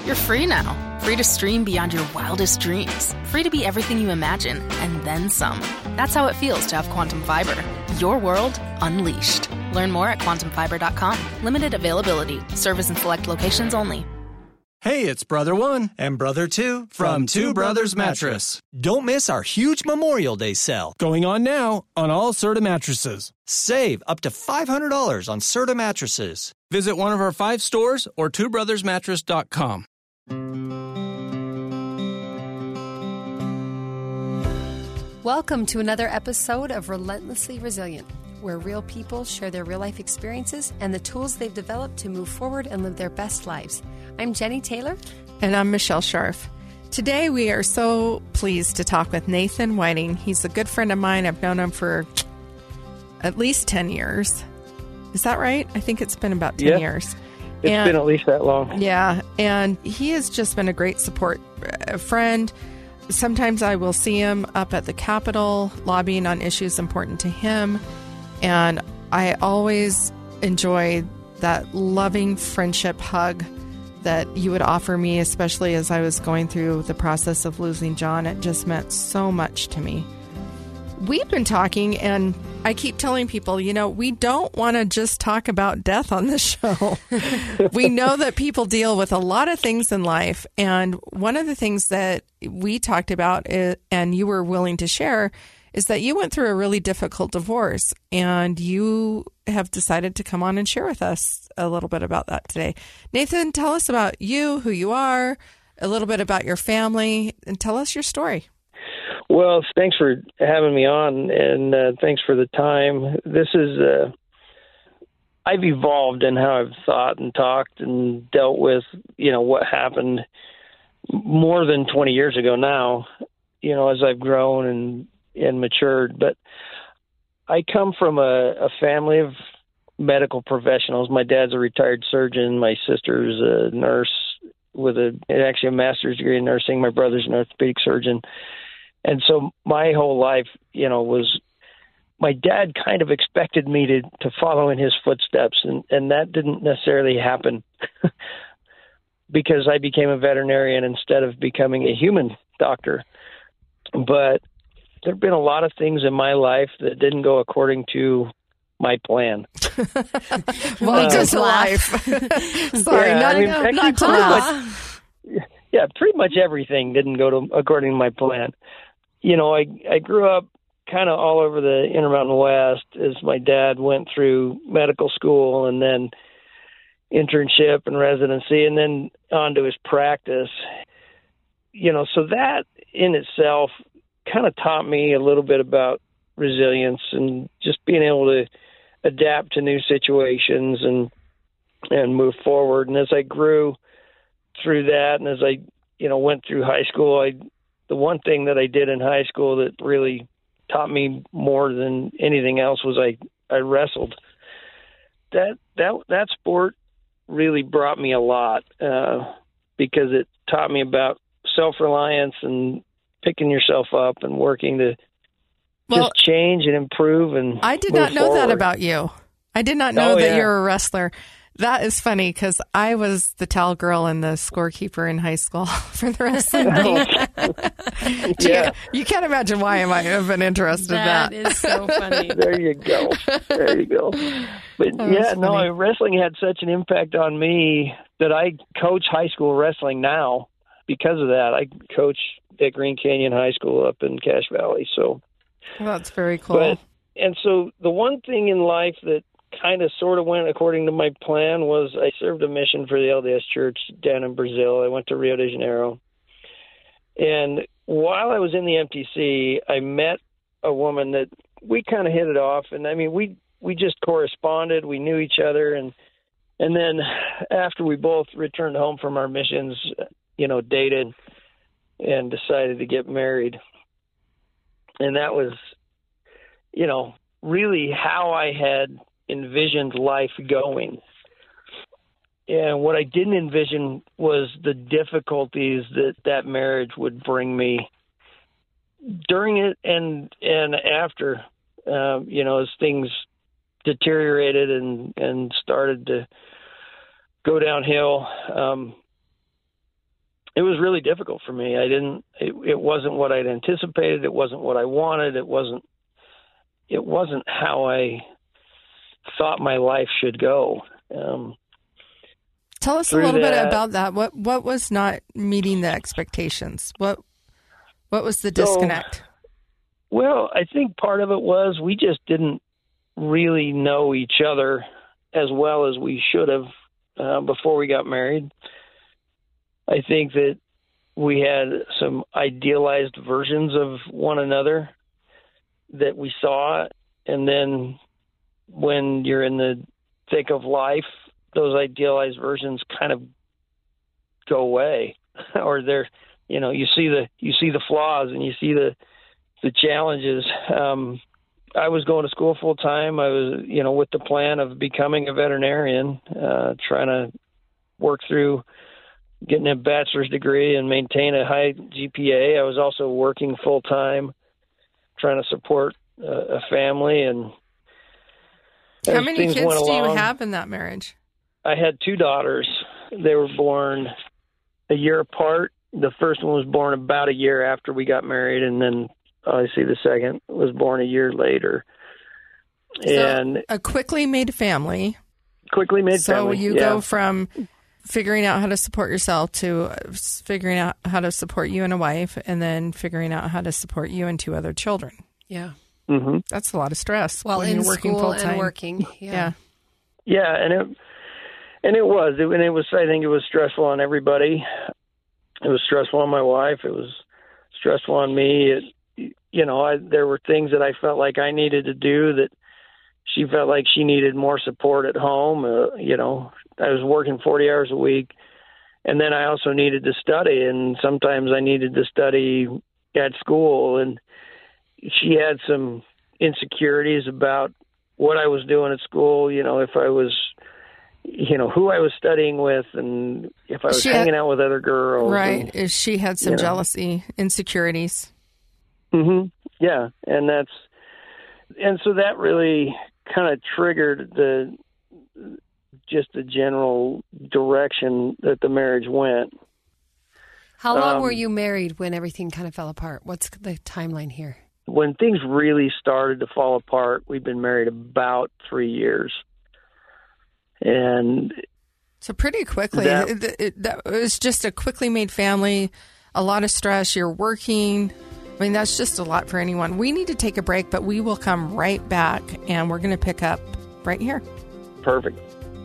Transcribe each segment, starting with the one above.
You're free now. Free to stream beyond your wildest dreams. Free to be everything you imagine, and then some. That's how it feels to have Quantum Fiber. Your world unleashed. Learn more at quantumfiber.com. Limited availability. Service in select locations only. Hey, it's Brother One and Brother Two from Two Brothers Mattress. Don't miss our huge Memorial Day sale. Going on now on all Serta mattresses. Save up to $500 on Serta mattresses. Visit one of our 5 stores or twobrothersmattress.com. Welcome to another episode of Relentlessly Resilient, where real people share their real-life experiences and the tools they've developed to move forward and live their best lives. I'm Jenny Taylor. And I'm Michelle Scharf. Today we are so pleased to talk with Nathan Whiting. He's a good friend of mine. I've known him for at least 10 years. Is that right? I think it's been about 10 years. It's been at least that long. Yeah, and he has just been a great support friend. Sometimes I will see him up at the Capitol lobbying on issues important to him. And I always enjoy that loving friendship hug that you would offer me, especially as I was going through the process of losing John. It just meant so much to me. We've been talking, and I keep telling people, we don't want to just talk about death on this show. We know that people deal with a lot of things in life. And one of the things that we talked about, and you were willing to share, is that you went through a really difficult divorce, and you have decided to come on and share with us a little bit about that today. Nathan, tell us about you, who you are, a little bit about your family, and tell us your story. Well, thanks for having me on, and thanks for the time. This is, I've evolved in how I've thought and talked and dealt with, what happened more than 20 years ago now, as I've grown and matured. But I come from a family of medical professionals. My dad's a retired surgeon. My sister's a nurse with actually a master's degree in nursing. My brother's an orthopedic surgeon. And so my whole life, was my dad kind of expected me to follow in his footsteps. And that didn't necessarily happen because I became a veterinarian instead of becoming a human doctor. But there have been a lot of things in my life that didn't go according to my plan. Well, just life. Sorry, not to laugh. Yeah, pretty much everything didn't go according to my plan. I grew up kind of all over the Intermountain West as my dad went through medical school and then internship and residency and then on to his practice. So that in itself kind of taught me a little bit about resilience and just being able to adapt to new situations and move forward. And as I grew through that and as I, went through high school, the one thing that I did in high school that really taught me more than anything else was I wrestled. That sport really brought me a lot because it taught me about self-reliance and picking yourself up and working to just change and improve. And I did not know forward. that about you. I did not know that you're a wrestler. That is funny because I was the towel girl and the scorekeeper in high school for the wrestling team. You can't imagine why I might have been interested in that. That is so funny. There you go. But wrestling had such an impact on me that I coach high school wrestling now because of that. I coach at Green Canyon High School up in Cache Valley. So that's very cool. And so the one thing in life that kind of sort of went according to my plan was I served a mission for the LDS Church down in Brazil. I went to Rio de Janeiro. And while I was in the MTC, I met a woman that we kind of hit it off. And I mean, we just corresponded. We knew each other. And then after we both returned home from our missions, dated and decided to get married. And that was, really how I had envisioned life going. And what I didn't envision was the difficulties that marriage would bring me during it and after, as things deteriorated and started to go downhill. it was really difficult for me. It wasn't what I'd anticipated. It wasn't what I wanted. It wasn't how I thought my life should go. Tell us a little bit about that. What was not meeting the expectations? What was the disconnect? Well, I think part of it was we just didn't really know each other as well as we should have before we got married. I think that we had some idealized versions of one another that we saw, and then when you're in the thick of life, those idealized versions kind of go away, or they're, you see the flaws and you see the challenges. I was going to school full time. I was, with the plan of becoming a veterinarian, trying to work through getting a bachelor's degree and maintain a high GPA. I was also working full time, trying to support a family. And how many kids do you have in that marriage? I had 2 daughters. They were born a year apart. The first one was born about a year after we got married, and then obviously the second was born a year later. So and a quickly made family. So you go from figuring out how to support yourself to figuring out how to support you and a wife, and then figuring out how to support you and 2 other children. Yeah. Mm-hmm. That's a lot of stress. While when in you're working school full-time. and working. Yeah. Yeah, and it was. I think it was stressful on everybody. It was stressful on my wife. It was stressful on me. There were things that I felt like I needed to do that she felt like she needed more support at home. I was working 40 hours a week, and then I also needed to study, and sometimes I needed to study at school, and she had some insecurities about what I was doing at school, if I was, who I was studying with, and if I was hanging out with other girls. Right. If she had some jealousy, insecurities. Mm-hmm. Yeah. And so that really kind of triggered the general direction that the marriage went. How long were you married when everything kind of fell apart? What's the timeline here? When things really started to fall apart, we've been married about 3 years. And so pretty quickly, that was just a quickly made family, a lot of stress. You're working. I mean, that's just a lot for anyone. We need to take a break, but we will come right back, and we're going to pick up right here. Perfect.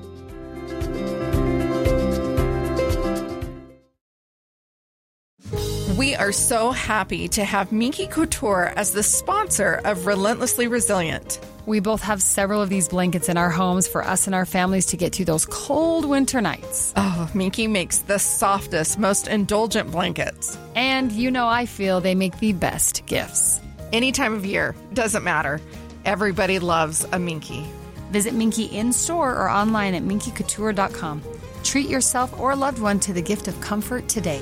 We are so happy to have Minky Couture as the sponsor of Relentlessly Resilient. We both have several of these blankets in our homes for us and our families to get through those cold winter nights. Oh, Minky makes the softest, most indulgent blankets. And I feel they make the best gifts. Any time of year, doesn't matter. Everybody loves a Minky. Visit Minky in-store or online at minkycouture.com. Treat yourself or a loved one to the gift of comfort today.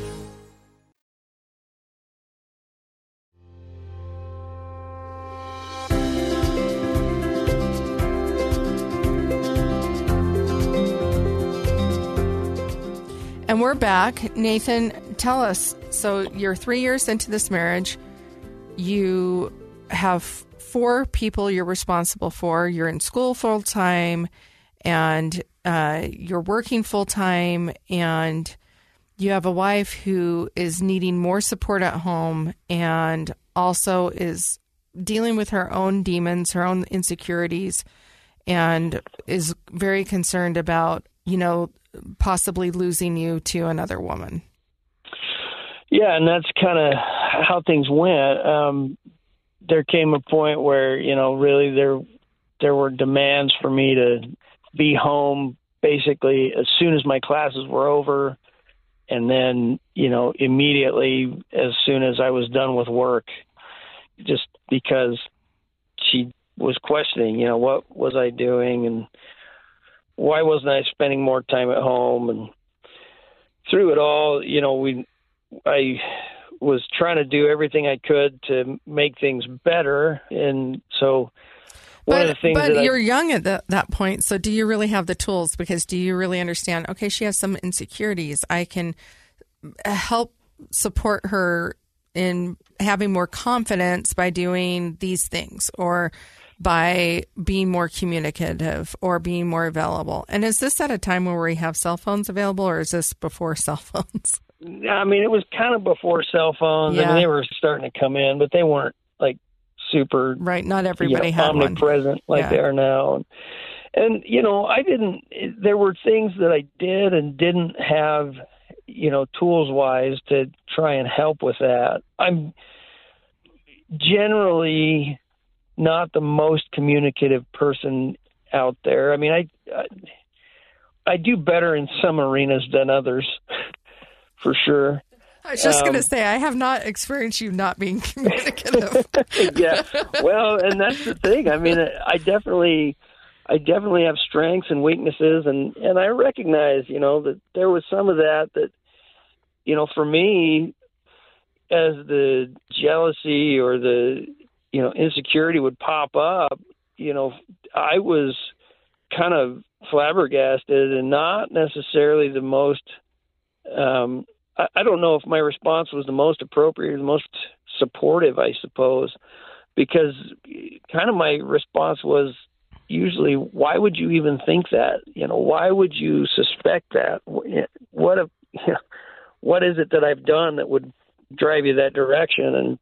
And we're back. Nathan, tell us, so you're 3 years into this marriage. You have 4 people you're responsible for. You're in school full time, and you're working full time, and you have a wife who is needing more support at home and also is dealing with her own demons, her own insecurities, and is very concerned about, possibly losing you to another woman. Yeah, and that's kind of how things went. There came a point where, really there were demands for me to be home basically as soon as my classes were over, and then, immediately as soon as I was done with work, just because she was questioning, what was I doing and why wasn't I spending more time at home? And through it all, I was trying to do everything I could to make things better. And so one of the things But you're young at that point, so do you really have the tools? Because do you really understand, okay, she has some insecurities. I can help support her in having more confidence by doing these things or by being more communicative or being more available? And is this at a time where we have cell phones available, or is this before cell phones? I mean, it was kind of before cell phones. Yeah. I mean, they were starting to come in, but they weren't like super, right. Not everybody had one. Omnipresent like they are now. And, there were things that I did and didn't have, tools-wise to try and help with that. I'm generally not the most communicative person out there. I mean, I do better in some arenas than others, for sure. I was just going to say, I have not experienced you not being communicative. Yeah, well, and that's the thing. I mean, I definitely have strengths and weaknesses, and I recognize, that there was some of that, for me, as the jealousy or the, insecurity would pop up, I was kind of flabbergasted and not necessarily the most, I don't know if my response was the most appropriate or the most supportive, I suppose, because kind of my response was usually, why would you even think that? Why would you suspect that? What is it that I've done that would drive you that direction? And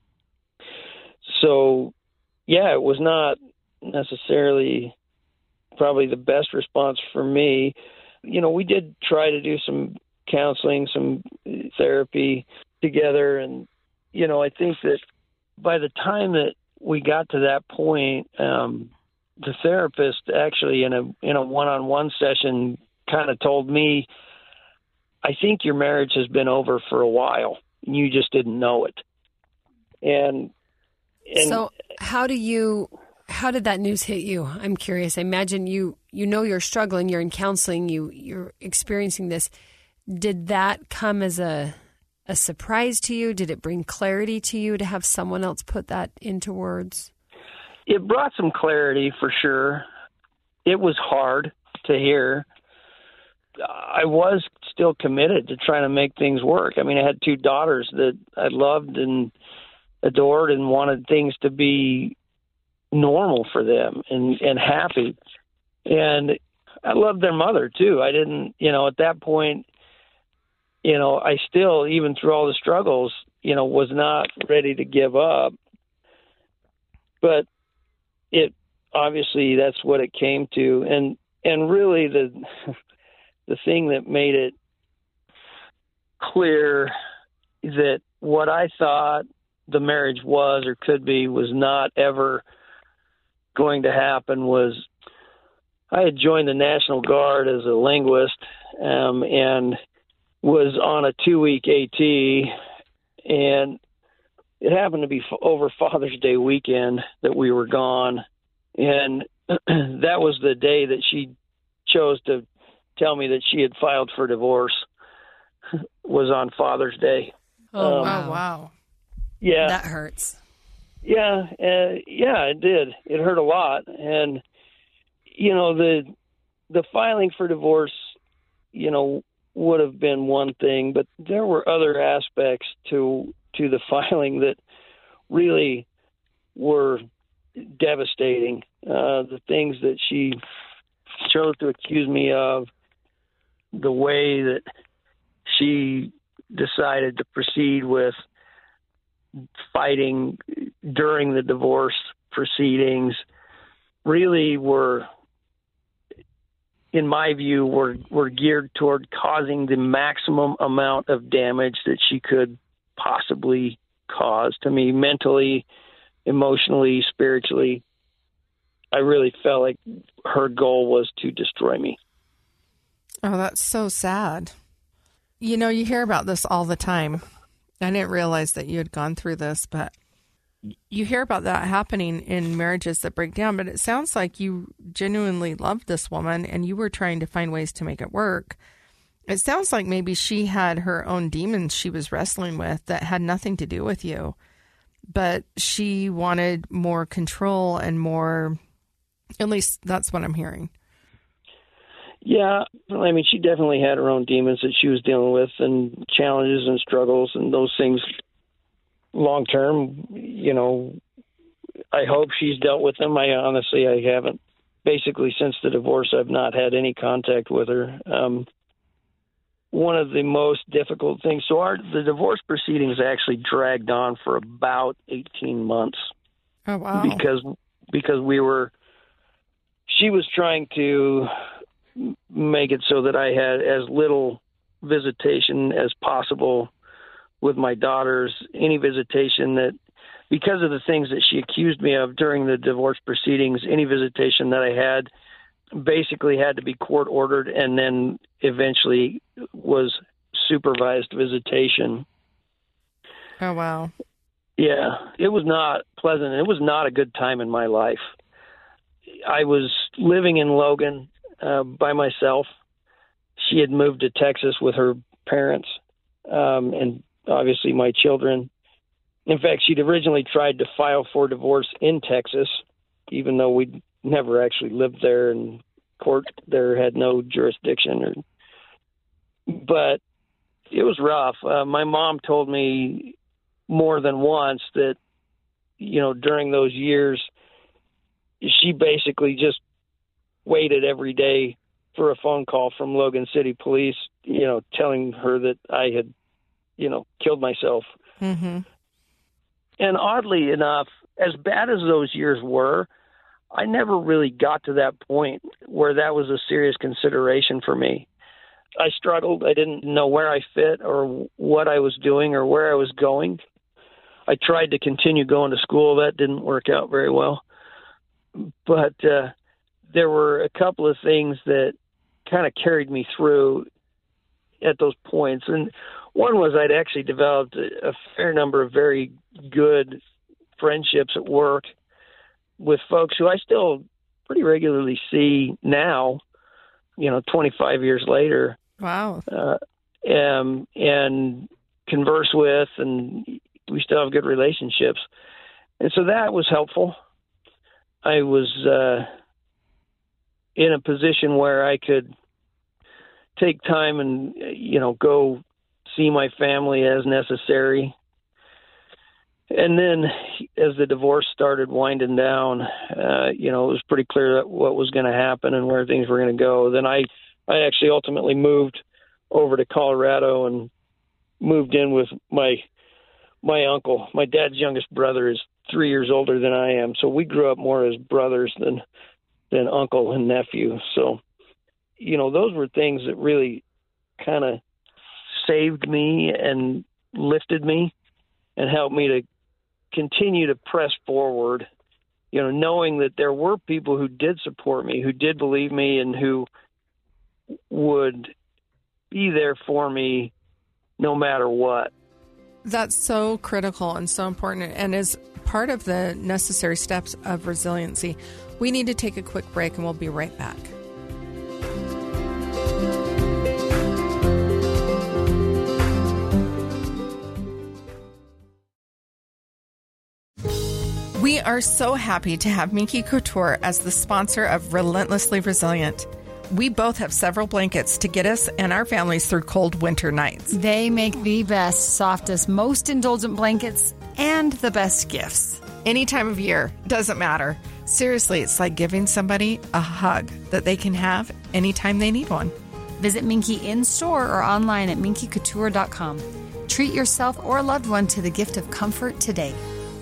so, yeah, it was not necessarily probably the best response for me. We did try to do some counseling, some therapy together. And, I think that by the time that we got to that point, the therapist actually in a one-on-one session kind of told me, I think your marriage has been over for a while and you just didn't know it. And so how did that news hit you? I'm curious. I imagine you're struggling, you're in counseling, you're experiencing this. Did that come as a surprise to you? Did it bring clarity to you to have someone else put that into words? It brought some clarity for sure. It was hard to hear. I was still committed to trying to make things work. I mean, I had 2 daughters that I loved and adored and wanted things to be normal for them and happy. And I loved their mother too. I didn't, at that point, I still, even through all the struggles, was not ready to give up. But it obviously that's what it came to. And really the thing that made it clear that what I thought the marriage was or could be was not ever going to happen was I had joined the National Guard as a linguist and was on a 2-week AT, and it happened to be over Father's Day weekend that we were gone. And that was the day that she chose to tell me that she had filed for divorce, was on Father's Day. Oh, wow. Yeah. That hurts. Yeah. Yeah, it did. It hurt a lot. And, the filing for divorce, would have been one thing, but there were other aspects to the filing that really were devastating. The things that she chose to accuse me of, the way that she decided to proceed with fighting during the divorce proceedings really were, in my view, were geared toward causing the maximum amount of damage that she could possibly cause to me, mentally, emotionally, spiritually. I really felt like her goal was to destroy me. Oh, that's so sad. You hear about this all the time. I didn't realize that you had gone through this, but you hear about that happening in marriages that break down, but it sounds like you genuinely loved this woman and you were trying to find ways to make it work. It sounds like maybe she had her own demons she was wrestling with that had nothing to do with you, but she wanted more control and more, at least that's what I'm hearing. Yeah, I mean, she definitely had her own demons that she was dealing with and challenges and struggles and those things long term. You know, I hope she's dealt with them. I haven't. Basically, since the divorce, I've not had any contact with her. One of the most difficult things, the divorce proceedings actually dragged on for about 18 months. Oh, wow. Because she was trying to make it so that I had as little visitation as possible with my daughters. Any visitation that, because of the things that she accused me of during the divorce proceedings, any visitation that I had basically had to be court ordered and then eventually was supervised visitation. Oh, wow. Yeah, it was not pleasant. It was not a good time in my life. I was living in Logan by myself. She had moved to Texas with her parents and obviously my children. In fact, she'd originally tried to file for divorce in Texas, even though we'd never actually lived there and court there had no jurisdiction. But it was rough. My mom told me more than once that, you know, during those years, she basically just waited every day for a phone call from Logan City Police, you know, telling her that I had, you know, killed myself. Mm-hmm. And oddly enough, as bad as those years were, I never really got to that point where that was a serious consideration for me. I struggled. I didn't know where I fit or what I was doing or where I was going. I tried to continue going to school. That didn't work out very well. But there were a couple of things that kind of carried me through at those points. And one was I'd actually developed a fair number of very good friendships at work with folks who I still pretty regularly see now, you know, 25 years later. Wow. And converse with, and we still have good relationships. And so that was helpful. I was in a position where I could take time and, you know, go see my family as necessary. And then as the divorce started winding down, you know, it was pretty clear that what was going to happen and where things were going to go. Then I actually ultimately moved over to Colorado and moved in with my uncle. My dad's youngest brother is 3 years older than I am. So we grew up more as brothers than uncle and nephew. So, you know, those were things that really kind of saved me and lifted me and helped me to continue to press forward, you know, knowing that there were people who did support me, who did believe me, and who would be there for me no matter what. That's so critical and so important, and is part of the necessary steps of resiliency. We need to take a quick break, and we'll be right back. We are so happy to have Minky Couture as the sponsor of Relentlessly Resilient. We both have several blankets to get us and our families through cold winter nights. They make the best, softest, most indulgent blankets and the best gifts. Any time of year, doesn't matter. Seriously, it's like giving somebody a hug that they can have anytime they need one. Visit Minky in-store or online at minkycouture.com. Treat yourself or a loved one to the gift of comfort today.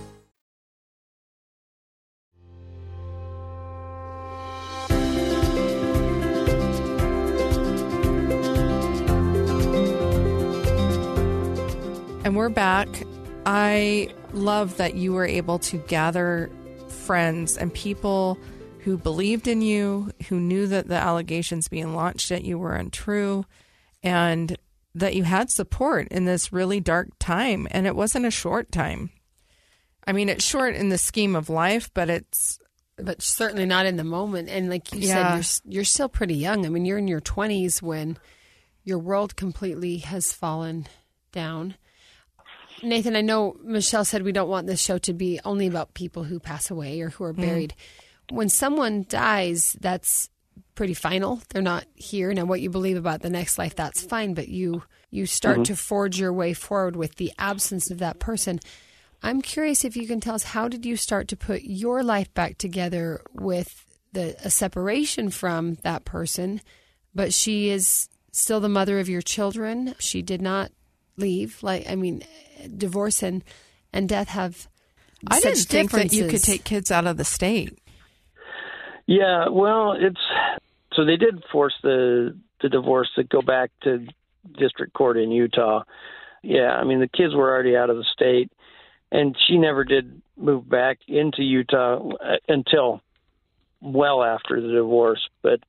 And we're back. I love that you were able to gather friends and people who believed in you, who knew that the allegations being launched at you were untrue, and that you had support in this really dark time. And it wasn't a short time. I mean, it's short in the scheme of life, but certainly not in the moment. And like you said, you're still pretty young. I mean, you're in your 20s when your world completely has fallen down. Nathan, I know Michelle said we don't want this show to be only about people who pass away or who are buried. When someone dies, that's pretty final. They're not here. Now, what you believe about the next life, that's fine, but you start to forge your way forward with the absence of that person. I'm curious if you can tell us, how did you start to put your life back together with a separation from that person, but she is still the mother of your children. She did not leave. Divorce and death have I such didn't think that you could differences. take kids out of the state. Yeah, well, so they did force the divorce to go back to district court in Utah. Yeah, I mean, the kids were already out of the state, and she never did move back into Utah until well after the divorce. But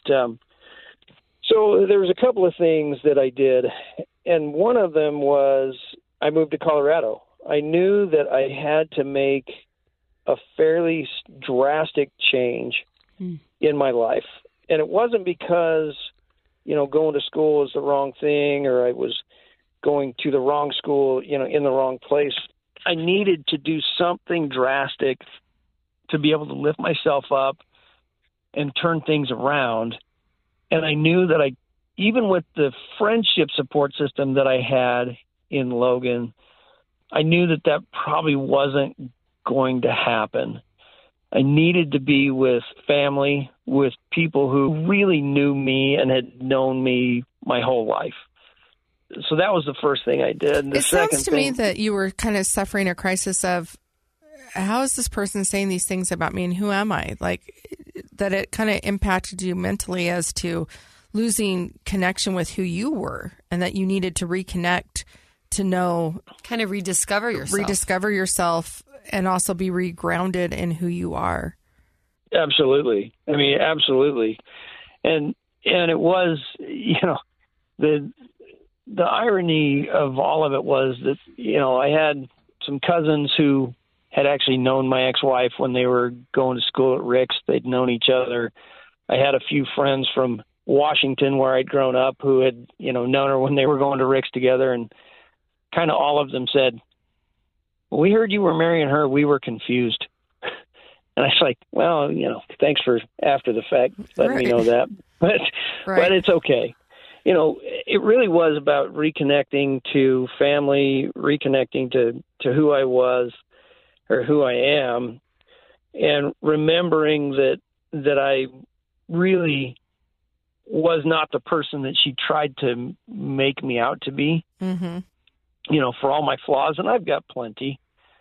so there was a couple of things that I did, and one of them was I moved to Colorado. I knew that I had to make a fairly drastic change in my life. And it wasn't because, going to school is the wrong thing, or I was going to the wrong school, in the wrong place. I needed to do something drastic to be able to lift myself up and turn things around. And I knew that even with the friendship support system that I had in Logan, I knew that probably wasn't going to happen. I needed to be with family, with people who really knew me and had known me my whole life. So that was the first thing I did. It sounds to me that you were kind of suffering a crisis of, how is this person saying these things about me and who am I? Like, that it kind of impacted you mentally as to losing connection with who you were, and that you needed to reconnect to know. Kind of rediscover yourself. And also be regrounded in who you are. Absolutely. I mean, absolutely. And it was, the irony of all of it was that, I had some cousins who had actually known my ex-wife when they were going to school at Rick's. They'd known each other. I had a few friends from Washington where I'd grown up who had, known her when they were going to Rick's together. And kind of all of them said, "We heard you were marrying her. We were confused." And I was like, well, thanks for after the fact letting me know that. But it's okay. It really was about reconnecting to family, reconnecting to who I was or who I am, and remembering that I really was not the person that she tried to make me out to be. Mm-hmm. For all my flaws, and I've got plenty.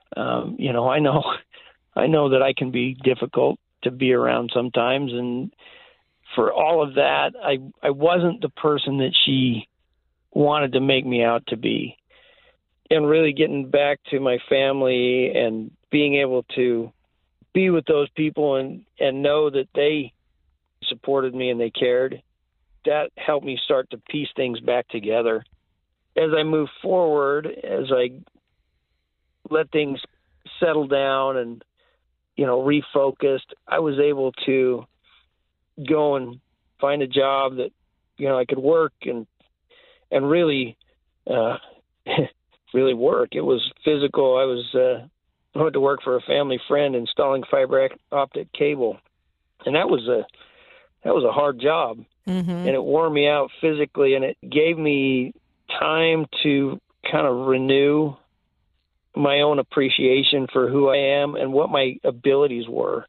I know that I can be difficult to be around sometimes, and for all of that, I wasn't the person that she wanted to make me out to be. And really getting back to my family and being able to be with those people and know that they supported me and they cared, that helped me start to piece things back together. As I moved forward, as I let things settle down and, refocused, I was able to go and find a job that, I could work and really, really work. It was physical. I went to work for a family friend installing fiber optic cable. And that was a hard job. Mm-hmm. And it wore me out physically, and it gave me time to kind of renew my own appreciation for who I am and what my abilities were.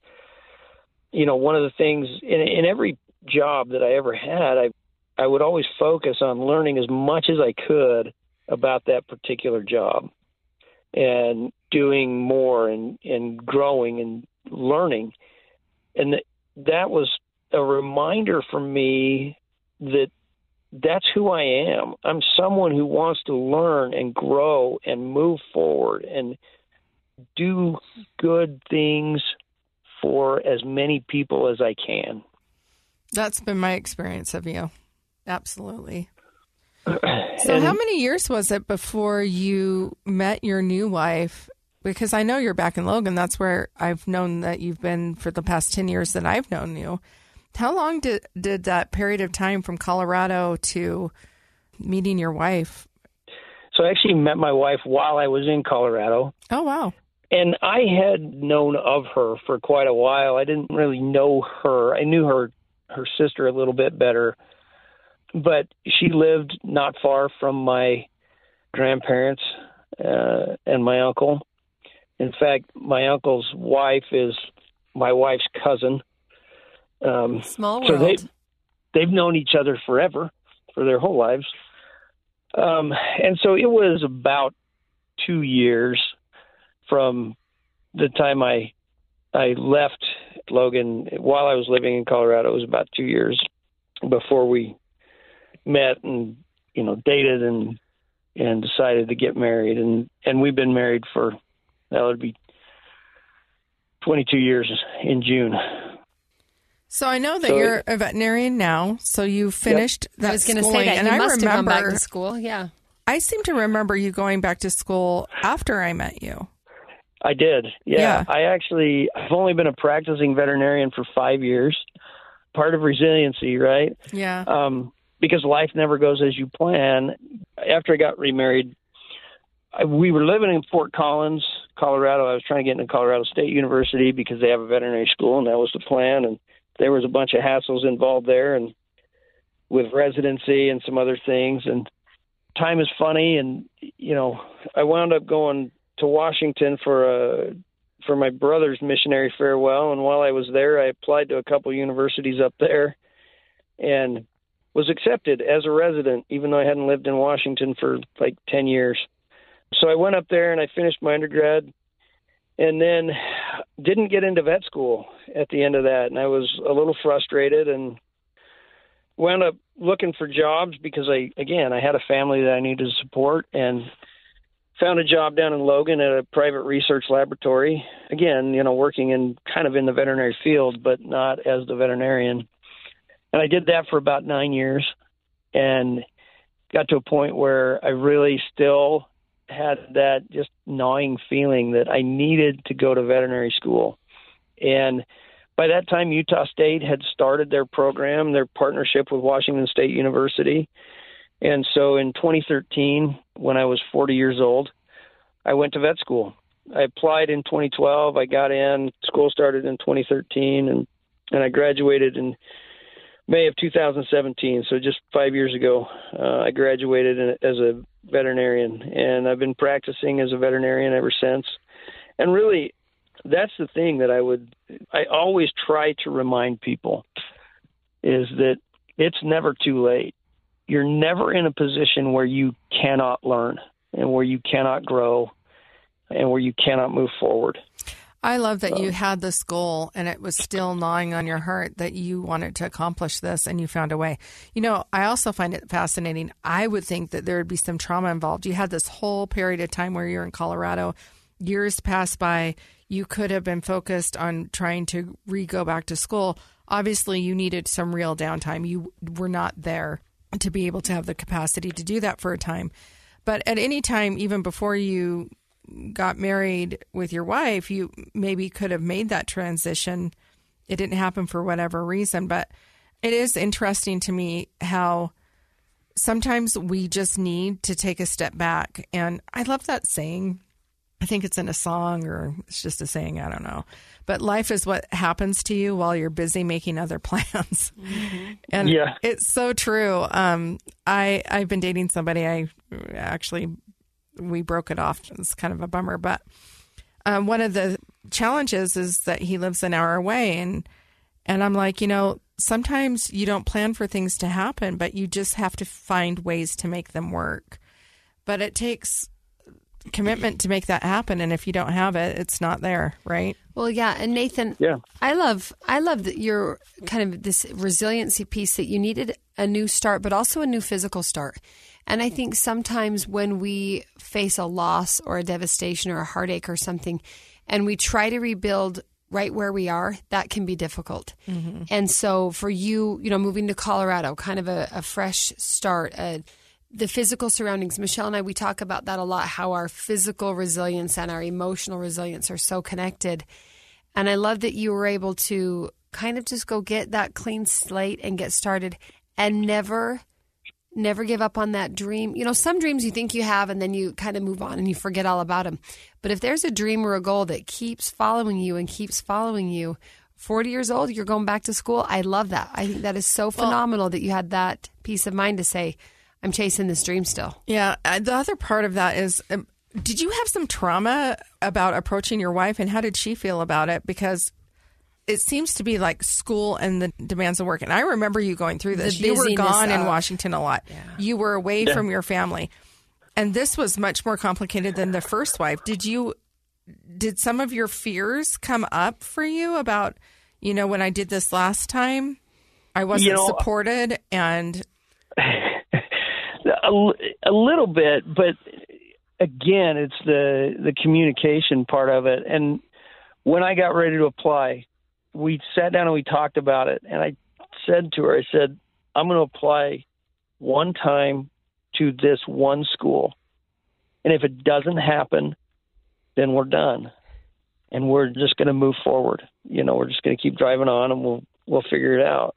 One of the things in every job that I ever had, I would always focus on learning as much as I could about that particular job and doing more and growing and learning. And that was a reminder for me that that's who I am. I'm someone who wants to learn and grow and move forward and do good things for as many people as I can. That's been my experience of you. Absolutely. So how many years was it before you met your new wife? Because I know you're back in Logan. That's where I've known that you've been for the past 10 years that I've known you. How long did that period of time from Colorado to meeting your wife? So I actually met my wife while I was in Colorado. Oh, wow. And I had known of her for quite a while. I didn't really know her. I knew her her sister a little bit better. But she lived not far from my grandparents and my uncle. In fact, my uncle's wife is my wife's cousin. Small world. So they've known each other forever, for their whole lives. And so it was about 2 years from the time I left Logan. While I was living in Colorado, it was about 2 years before we met and, dated and decided to get married. And we've been married for, that would be 22 years in June. So I know that you're a veterinarian now, so you finished that I was going to schooling, say that. and You I must have gone remember back to school, yeah. I seem to remember you going back to school after I met you. I did, yeah. I've only been a practicing veterinarian for 5 years. Part of resiliency, right? Yeah. Because life never goes as you plan. After I got remarried, we were living in Fort Collins, Colorado. I was trying to get into Colorado State University because they have a veterinary school, and that was the plan. And there was a bunch of hassles involved there, and with residency and some other things. And time is funny, and I wound up going to Washington for my brother's missionary farewell. And while I was there, I applied to a couple universities up there, and was accepted as a resident, even though I hadn't lived in Washington for like 10 years. So I went up there and I finished my undergrad, and then didn't get into vet school at the end of that. And I was a little frustrated and wound up looking for jobs because I had a family that I needed to support, and found a job down in Logan at a private research laboratory. Again, working in the veterinary field, but not as the veterinarian. And I did that for about 9 years, and got to a point where I really still had that just gnawing feeling that I needed to go to veterinary school. And by that time, Utah State had started their program, their partnership with Washington State University. And so in 2013, when I was 40 years old, I went to vet school. I applied in 2012. I got in. School started in 2013, and I graduated in May of 2017. So just 5 years ago, I graduated as a veterinarian, and I've been practicing as a veterinarian ever since. And really, that's the thing that I always try to remind people, is that it's never too late. You're never in a position where you cannot learn and where you cannot grow and where you cannot move forward. I love that you had this goal and it was still gnawing on your heart that you wanted to accomplish this and you found a way. I also find it fascinating. I would think that there would be some trauma involved. You had this whole period of time where you're in Colorado. Years passed by. You could have been focused on trying to go back to school. Obviously, you needed some real downtime. You were not there to be able to have the capacity to do that for a time. But at any time, even before you got married with your wife, you maybe could have made that transition. It didn't happen for whatever reason, but it is interesting to me how sometimes we just need to take a step back. And I love that saying. I think it's in a song or it's just a saying. I don't know. But life is what happens to you while you're busy making other plans. Mm-hmm. And it's so true. I've been dating somebody. We broke it off. It's kind of a bummer. But one of the challenges is that he lives an hour away. And I'm like, sometimes you don't plan for things to happen, but you just have to find ways to make them work. But it takes commitment to make that happen, and if you don't have it, it's not there, right? Well, yeah. And Nathan, I love that you're kind of this resiliency piece, that you needed a new start, but also a new physical start. And I think sometimes when we face a loss or a devastation or a heartache or something, and we try to rebuild right where we are, that can be difficult. Mm-hmm. And so for you, moving to Colorado, kind of a fresh start, the physical surroundings. Michelle and I, we talk about that a lot, how our physical resilience and our emotional resilience are so connected. And I love that you were able to kind of just go get that clean slate and get started and never give up on that dream. Some dreams you think you have and then you kind of move on and you forget all about them. But if there's a dream or a goal that keeps following you 40 years old, you're going back to school. I love that. I think that is so phenomenal that you had that peace of mind to say, I'm chasing this dream still. Yeah. The other part of that is, did you have some trauma about approaching your wife, and how did she feel about it? Because it seems to be like school and the demands of work. And I remember you going through this. You were gone in Washington a lot. Yeah. You were away from your family. And this was much more complicated than the first wife. Did some of your fears come up for you about, when I did this last time, I wasn't supported and... A little bit, but again, it's the communication part of it. And when I got ready to apply, we sat down and we talked about it. And I said to her, I'm going to apply one time to this one school. And if it doesn't happen, then we're done. And we're just going to move forward. We're just going to keep driving on, and we'll figure it out.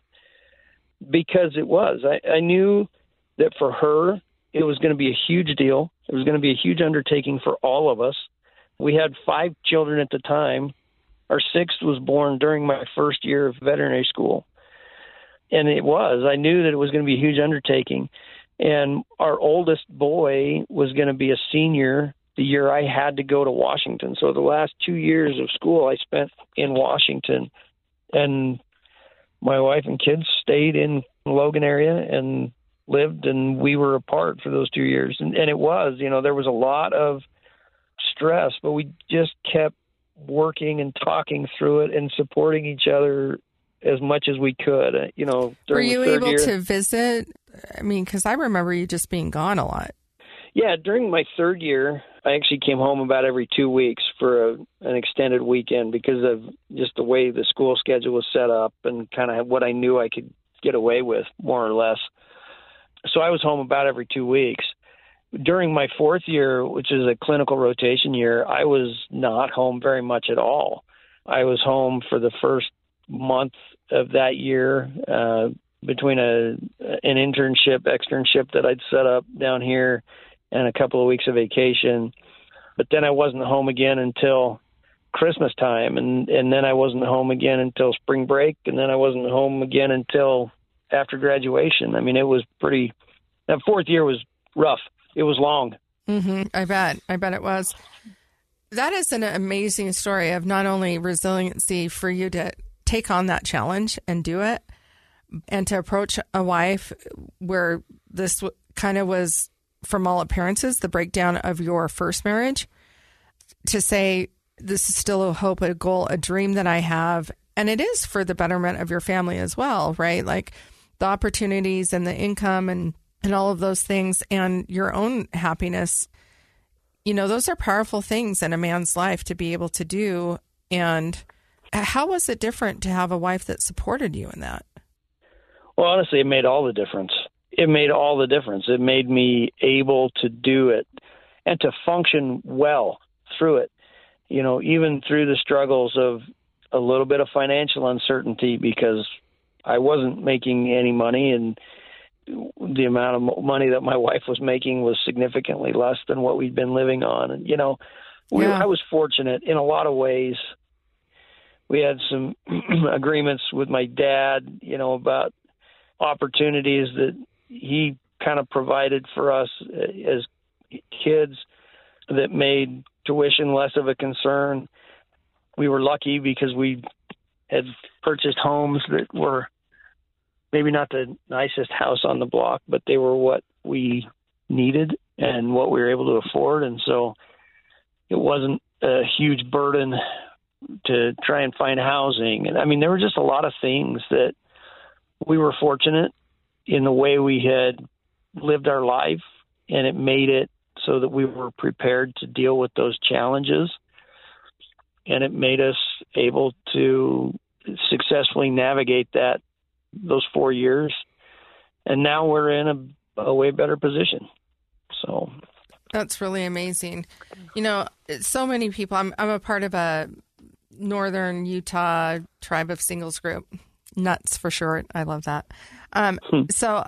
Because it was. I knew that for her, it was going to be a huge deal. It was going to be a huge undertaking for all of us. We had 5 children at the time. Our 6th was born during my first year of veterinary school. And I knew that it was going to be a huge undertaking. And our oldest boy was going to be a senior the year I had to go to Washington. So the last 2 years of school I spent in Washington. And my wife and kids stayed in the Logan area and lived, and we were apart for those 2 years. And it was, there was a lot of stress, but we just kept working and talking through it and supporting each other as much as we could, Were you able to visit? I mean, because I remember you just being gone a lot. Yeah, during my 3rd year, I actually came home about every 2 weeks for an extended weekend because of just the way the school schedule was set up and kind of what I knew I could get away with, more or less. So I was home about every 2 weeks. During my 4th year, which is a clinical rotation year, I was not home very much at all. I was home for the first month of that year between an externship that I'd set up down here and a couple of weeks of vacation. But then I wasn't home again until Christmas time, and then I wasn't home again until spring break, and then I wasn't home again until after graduation. I mean, it was that 4th year was rough. It was long. Mm-hmm. I bet it was. That is an amazing story of not only resiliency for you to take on that challenge and do it, and to approach a wife where this kind of was, from all appearances, the breakdown of your first marriage, to say, this is still a hope, a goal, a dream that I have. And it is for the betterment of your family as well, right? Like the opportunities and the income and all of those things, and your own happiness. Those are powerful things in a man's life to be able to do. And how was it different to have a wife that supported you in that? Well, honestly, it made all the difference. It made all the difference. It made me able to do it and to function well through it. Even through the struggles of a little bit of financial uncertainty, because I wasn't making any money, and the amount of money that my wife was making was significantly less than what we'd been living on. And, I was fortunate in a lot of ways. We had some agreements with my dad, about opportunities that he kind of provided for us as kids that made tuition less of a concern. We were lucky because we had purchased homes that were maybe not the nicest house on the block, but they were what we needed and what we were able to afford. And so it wasn't a huge burden to try and find housing. And I mean, there were just a lot of things that we were fortunate in the way we had lived our life, and it made it so that we were prepared to deal with those challenges. And it made us able to successfully navigate those 4 years. And now we're in a way better position. So that's really amazing. So many people, I'm a part of a Northern Utah Tribe of Singles group, NUTS for short. I love that. So,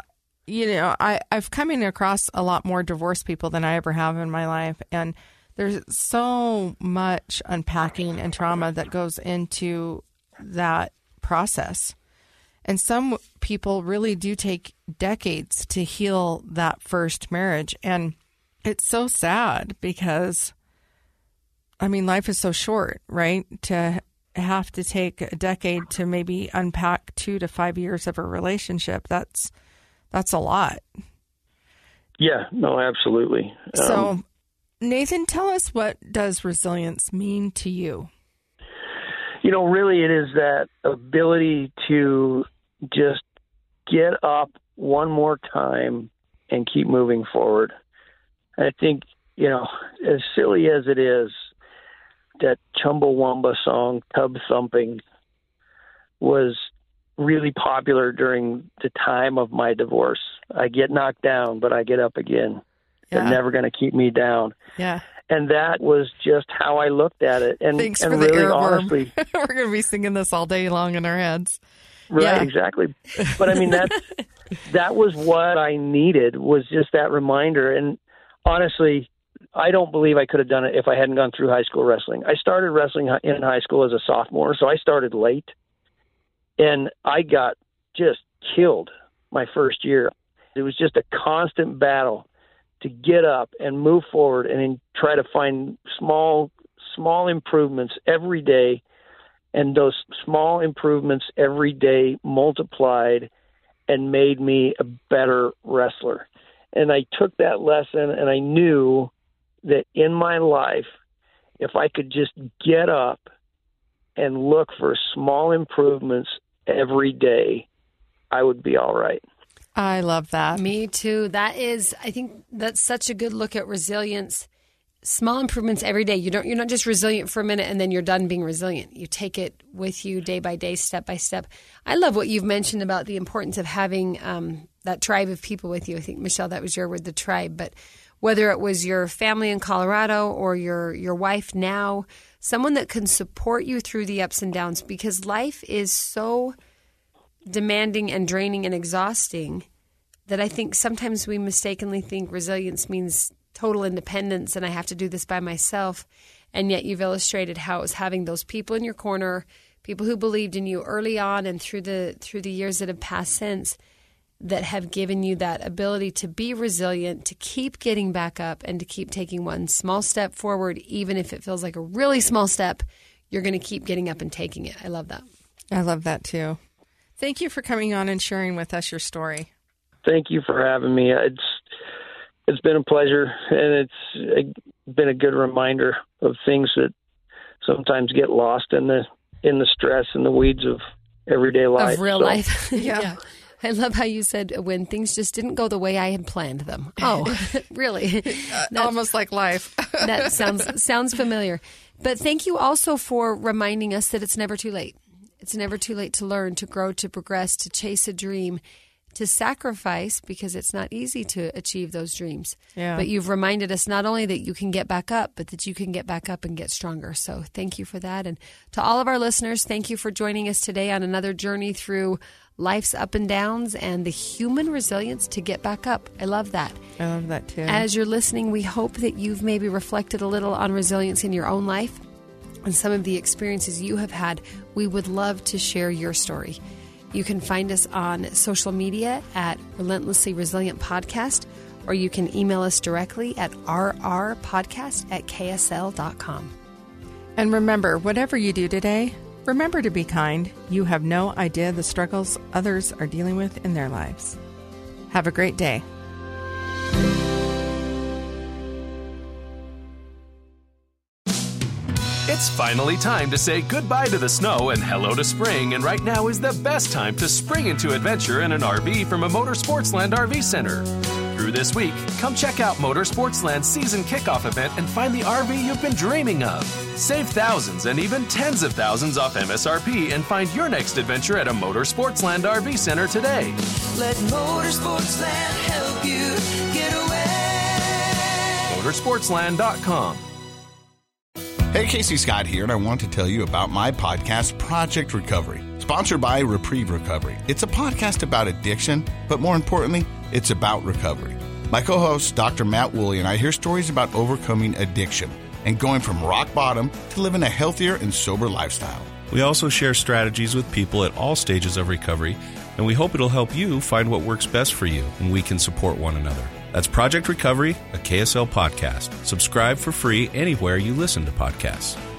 I've coming across a lot more divorced people than I ever have in my life. And there's so much unpacking and trauma that goes into that process. And some people really do take decades to heal that first marriage. And it's so sad because, I mean, life is so short, right? To have to take a decade to maybe unpack 2 to 5 years of a relationship, that's a lot. Yeah, no, absolutely. So, Nathan, tell us, what does resilience mean to you? Really it is that ability to just get up one more time and keep moving forward. I think, as silly as it is, that Chumbawamba song, Tub Thumping, was really popular during the time of my divorce. I get knocked down, but I get up again. Yeah. They're never going to keep me down. Yeah. And that was just how I looked at it. And, Thanks and for the really earworm. honestly, we're going to be singing this all day long in our heads. Right, Yeah. exactly. But I mean, that was what I needed, was just that reminder. And honestly, I don't believe I could have done it if I hadn't gone through high school wrestling. I started wrestling in high school as a sophomore, so I started late. And I got just killed my first year. It was just a constant battle to get up and move forward and then try to find small improvements every day. And those small improvements every day multiplied and made me a better wrestler. And I took that lesson, and I knew that in my life, if I could just get up and look for small improvements every day, I would be all right. I love that. Me too. I think that's such a good look at resilience. Small improvements every day. You're not just resilient for a minute and then you're done being resilient. You take it with you day by day, step by step. I love what you've mentioned about the importance of having that tribe of people with you. I think, Michelle, that was your word, the tribe. But whether it was your family in Colorado or your wife now, someone that can support you through the ups and downs, because life is so demanding and draining and exhausting that I think sometimes we mistakenly think resilience means total independence and I have to do this by myself. And yet you've illustrated how it was having those people in your corner, people who believed in you early on and through the years that have passed since, that have given you that ability to be resilient, to keep getting back up and to keep taking one small step forward. Even if it feels like a really small step, you're going to keep getting up and taking it. I love that. I love that too. Thank you for coming on and sharing with us your story. Thank you for having me. It's been a pleasure, and it's been a good reminder of things that sometimes get lost in the stress and the weeds of everyday life. Of real life. Yeah. I love how you said when things just didn't go the way I had planned them. Oh, really? Almost like life. That sounds familiar. But thank you also for reminding us that it's never too late. It's never too late to learn, to grow, to progress, to chase a dream, to sacrifice, because it's not easy to achieve those dreams. Yeah. But you've reminded us not only that you can get back up, but that you can get back up and get stronger. So thank you for that. And to all of our listeners, thank you for joining us today on another journey through life's up and downs and the human resilience to get back up. I love that. I love that too. As you're listening, we hope that you've maybe reflected a little on resilience in your own life and some of the experiences you have had. We would love to share your story. You can find us on social media at Relentlessly Resilient Podcast, or you can email us directly at rrpodcast@ksl.com. And remember, whatever you do today, remember to be kind. You have no idea the struggles others are dealing with in their lives. Have a great day. It's finally time to say goodbye to the snow and hello to spring, and right now is the best time to spring into adventure in an RV from a Motorsportsland RV Center. Through this week, come check out Motorsportsland's season kickoff event and find the RV you've been dreaming of. Save thousands and even tens of thousands off MSRP and find your next adventure at a Motorsportsland RV Center today. Let Motorsportsland help you get away. Motorsportsland.com. Hey, Casey Scott here, and I want to tell you about my podcast, Project Recovery, sponsored by Reprieve Recovery. It's a podcast about addiction, but more importantly, it's about recovery. My co-host, Dr. Matt Woolley, and I hear stories about overcoming addiction and going from rock bottom to living a healthier and sober lifestyle. We also share strategies with people at all stages of recovery, and we hope it'll help you find what works best for you, and we can support one another. That's Project Recovery, a KSL podcast. Subscribe for free anywhere you listen to podcasts.